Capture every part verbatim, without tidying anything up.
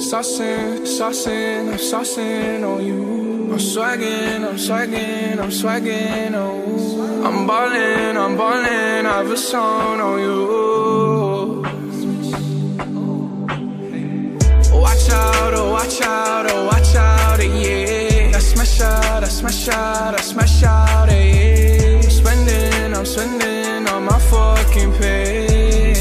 saucing, saucing, I'm saucing on you. I'm swagging, I'm swagging, I'm swagging on you. I'm ballin', I'm ballin', I have a song on you. Watch out, oh watch out, oh watch out, yeah. I smash out, I smash out, I smash out, yeah. I'm spending, I'm spending on my fucking pay.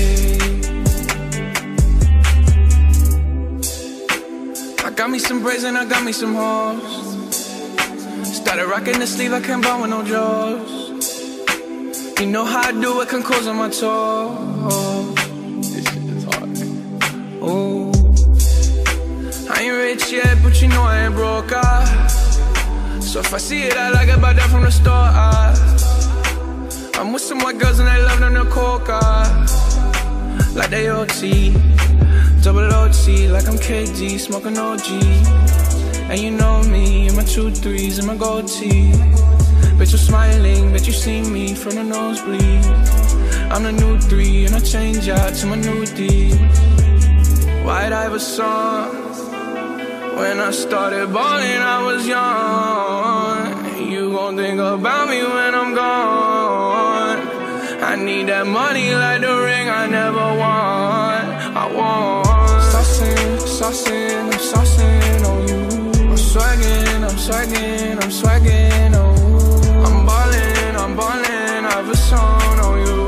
I got me some braids and I got me some hoes. Started rocking the sleeve, I can't buy with no jaws. You know how I do it, can close on my toes. This shit is hard. Ooh. I ain't rich yet, but you know I ain't broke, ah. So if I see it, I like it, buy that from the store, ah. I'm with some white girls and they love them to coca, like they O T, double O T, like I'm K G, smoking O G. And you know me, and my two threes and my gold tee. Bet you're smiling, bet you see me from the nosebleed. I'm the new three, and I change out to my new D. White Iverson. When I started balling, I was young. You gon' think about me when I'm gone. I need that money like the ring I never won. I want saucing, saucing, I'm saucing on you. I'm swagging, I'm swagging, I'm swagging on you. I'm ballin', I'm ballin', I have a song on you.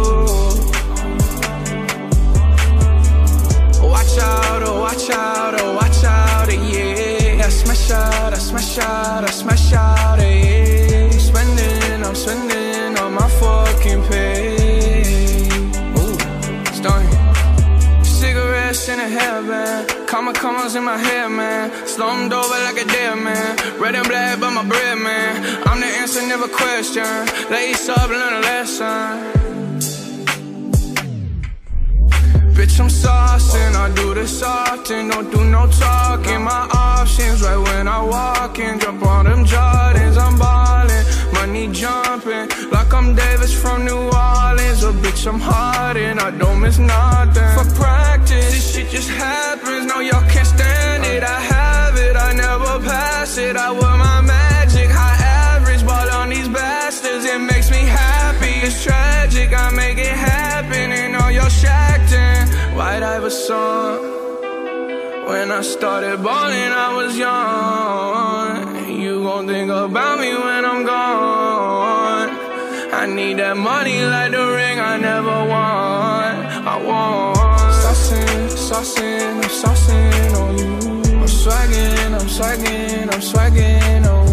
Watch out, oh watch out, oh watch out, yeah. I smash out, I smash out, I smash out, yeah. I'm spending, I'm spending on my fucking pay. Ooh, stunning. Cigarettes in a hairband, comma commas in my hair, man. Slumped over like a dead man. Red and black, but my bread, man. I'm the answer, never question. Lace up, learn a lesson. Bitch, I'm saucing, I do this often. Don't do no talking, my options right when I walk in. Jump on them Jordans, I'm ballin'. Money jumping, like I'm Davis from New Orleans. Oh bitch, I'm hardin', I don't miss nothing. For practice, this shit just happens. No, y'all can't stand it, I have it, I never pass it. I wear my magic, high average, ball on these bastards. It makes me happy, it's tragic, I make it happen. And all y'all shacked in White Iverson. When I started balling, I was young. You gon' think about me when I'm gone. I need that money like the ring I never won. I want saucing, saucing, I'm saucing on you. I'm swagging, I'm swagging, I'm swagging on you.